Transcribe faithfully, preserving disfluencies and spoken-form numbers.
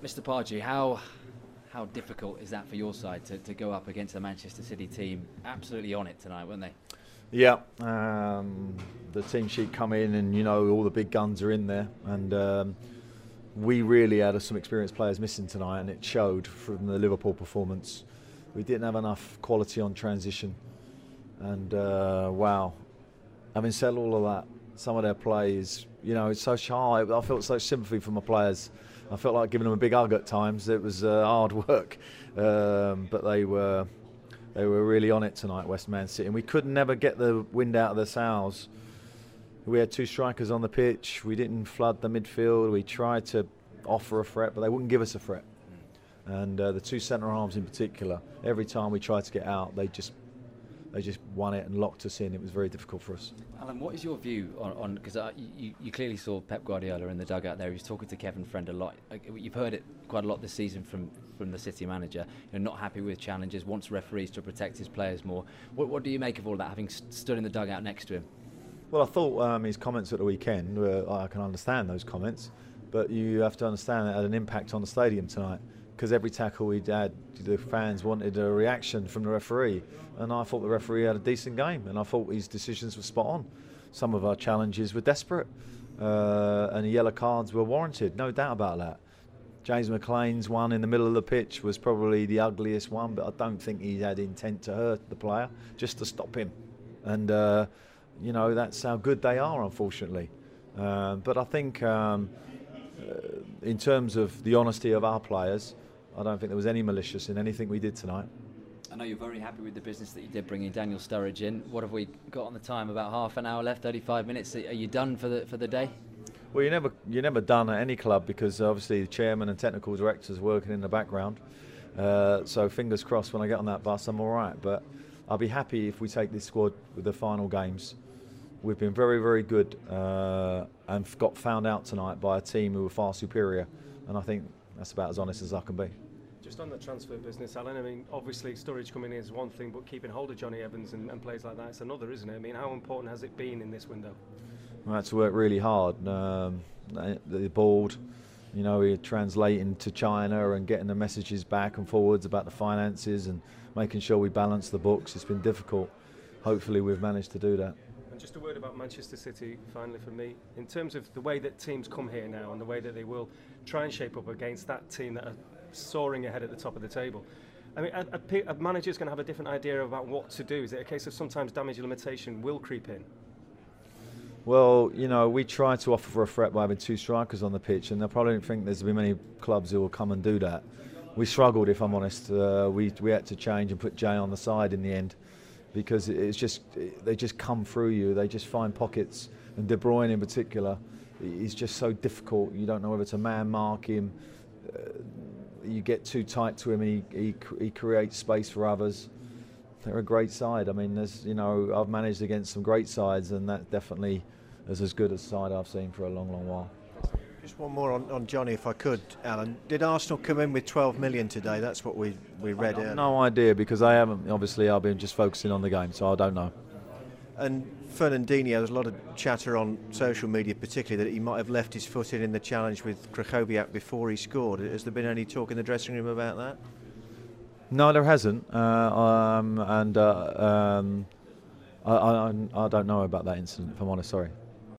Mister Pardew, how how difficult is that for your side to, to go up against the Manchester City team? Absolutely on it tonight, weren't they? Yeah, um, the team sheet come in and, you know, all the big guns are in there. And um, we really had some experienced players missing tonight, and it showed from the Liverpool performance. We didn't have enough quality on transition. And, uh, wow, having said all of that, some of their plays, you know, it's so shy. I felt so sympathy for my players. I felt like giving them a big hug at times. It was uh, hard work, um, but they were they were really on it tonight, West Man City. And we could never get the wind out of their sails. We had two strikers on the pitch. We didn't flood the midfield. We tried to offer a threat, but they wouldn't give us a threat. And uh, the two centre halves in particular, every time we tried to get out, they just they just won it and locked us in. It was very difficult for us. Alan, what is your view on, because uh, you, you clearly saw Pep Guardiola in the dugout there. He was talking to Kevin Friend a lot. You've heard it quite a lot this season from, from the City manager. You're not happy with challenges, wants referees to protect his players more. What, what do you make of all that, having st- stood in the dugout next to him? Well, I thought um, his comments at the weekend, were, I can understand those comments, but you have to understand that had an impact on the stadium tonight. Because every tackle we had, the fans wanted a reaction from the referee, and I thought the referee had a decent game, and I thought his decisions were spot on. Some of our challenges were desperate, uh, and the yellow cards were warranted, no doubt about that. James McLean's one in the middle of the pitch was probably the ugliest one, but I don't think he had intent to hurt the player, just to stop him. And, uh, you know, that's how good they are, unfortunately. Uh, but I think um, uh, in terms of the honesty of our players, I don't think there was any malicious in anything we did tonight. I know you're very happy with the business that you did bringing Daniel Sturridge in. What have we got on the time? About half an hour left, thirty-five minutes. Are you done for the for the day? Well, you're never, you're never done at any club, because obviously the chairman and technical directors are working in the background. Uh, so fingers crossed when I get on that bus, I'm all right. But I'll be happy if we take this squad with the final games. We've been very, very good uh, and got found out tonight by a team who were far superior. And I think that's about as honest as I can be. Just on the transfer business, Alan, I mean, obviously Sturridge coming in is one thing, but keeping hold of Johnny Evans and, and players like that is another, isn't it? I mean, how important has it been in this window? We had to work really hard. Um, the board, you know, we're translating to China and getting the messages back and forwards about the finances and making sure we balance the books. It's been difficult. Hopefully we've managed to do that. And just a word about Manchester City, finally, for me. In terms of the way that teams come here now and the way that they will try and shape up against that team that are soaring ahead at the top of the table, I mean, a, a, a manager's going to have a different idea about what to do. Is it a case of sometimes damage limitation will creep in? Well, you know, we try to offer for a threat by having two strikers on the pitch, and I probably don't think there's been many clubs who will come and do that. We struggled, if I'm honest. Uh, we we had to change and put Jay on the side in the end, because it's just they just come through you. They just find pockets, and De Bruyne in particular, he's just so difficult. You don't know whether to man mark him. Uh, you get too tight to him, and he, he he creates space for others. They're a great side. I mean, there's you know I've managed against some great sides, and that definitely is as good a side I've seen for a long, long while. Just one more on, on Johnny, if I could, Alan. Did Arsenal come in with twelve million today? That's what we we read. I've no idea, because I haven't. Obviously, I've been just focusing on the game, so I don't know. And Fernandinho, there's a lot of chatter on social media, particularly, that he might have left his foot in in the challenge with Krychowiak before he scored. Has there been any talk in the dressing room about that? No, there hasn't, uh, um, and uh, um, I, I, I don't know about that incident, if I'm honest, sorry.